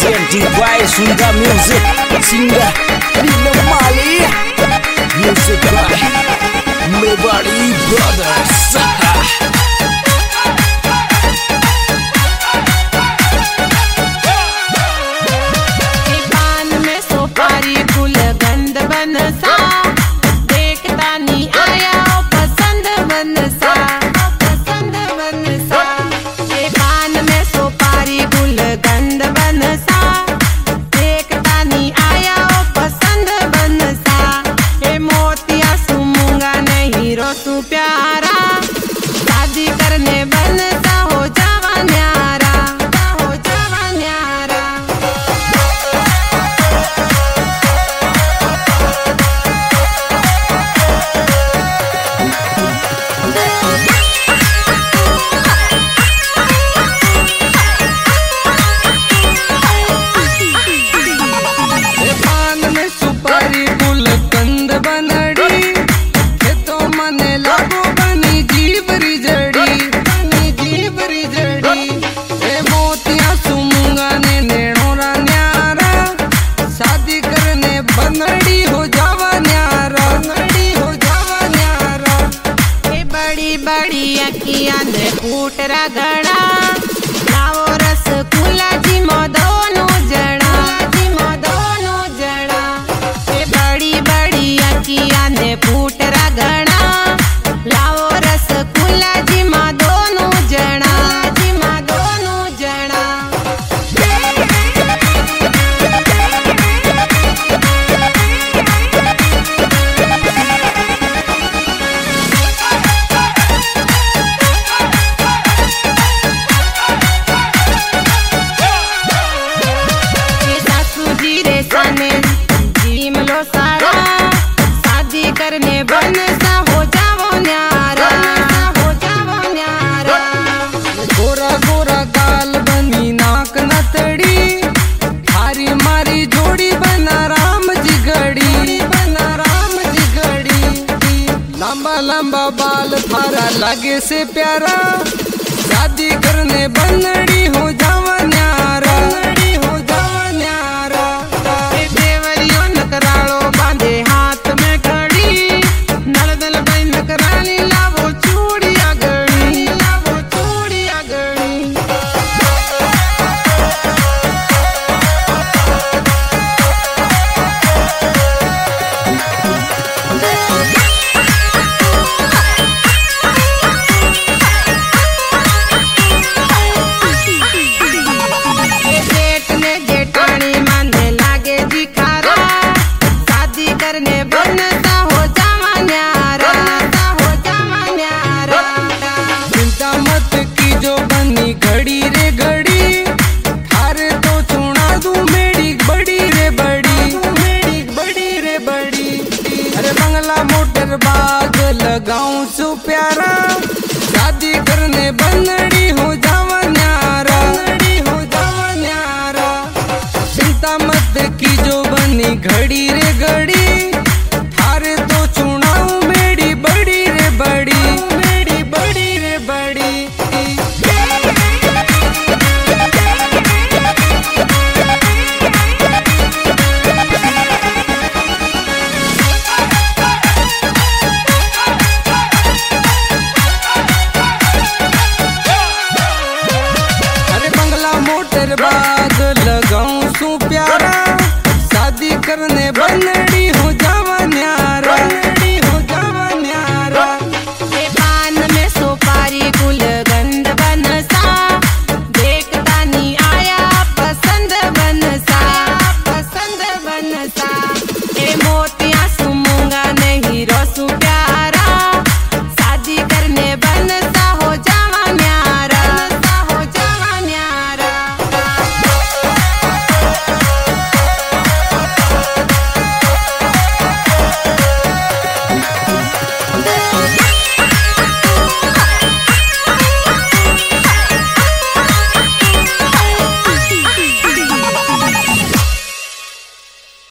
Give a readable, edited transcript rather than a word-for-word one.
presented by Sunda Music, singer Nina Mali, music by Mewari Brothers. तू प्यारा शादी करने बनता हो जावा न्यारा, हो जावा न्यारा। पान में सुपारी गुलकंद बनड़ी बनड़ी हो जावा न्यारा, बनड़ी हो जावा न्यारा। बड़ी बड़ी अखियां ने फूट रगड़ा लाओ रसगुल्ला जी मो दोनों जड़ा, जी मो दोनों जड़ा। बड़ी बड़ी अखियां ने फूट रगड़ा लाओ रसगुल्ला जी मो दोनों जड़ा, जी मो दोनों जड़ा। जीम लो सारा शादी करने बनता हो जावो न्यारा, हो जावो न्यारा। गोरा गोरा गाल बनी नाक नतड़ी थारी मारी जोड़ी बना राम जी गड़ी, बना राम जी गड़ी। लंबा लंबा बाल थारा लगे से प्यारा शादी करने बनड़ी हो जावा न्यारा, हो जावा न्यारा। बांधे हाथ में घड़ी नल दल बन करानी लावो चूड़िया गड़ी, लावो चूड़िया गड़ी। जेठ ने जेठानी माने लागे दिखारा करने बनता हो जावा न्यारा, हो जावा न्यारा। चिंता मत की जो बनी घड़ी रे घड़ी थारे तो चुना दू मेरी बड़ी रे बड़ी, मेरी बड़ी रे बड़ी। अरे बंगला मोटर बाग लगाऊं सो प्यारा शादी करने बनड़ी हो जावा न्यारा, हो जावा न्यारा। चिंता मत की जो बनी घड़ी रे घड़ी थारे तो चुनाऊ मेरी बड़ी रे बड़ी, मेरी बड़ी रे बड़ी। अरे बंगला मोटर बाग लगाऊं सू प्यारा शादी करने बनड़ी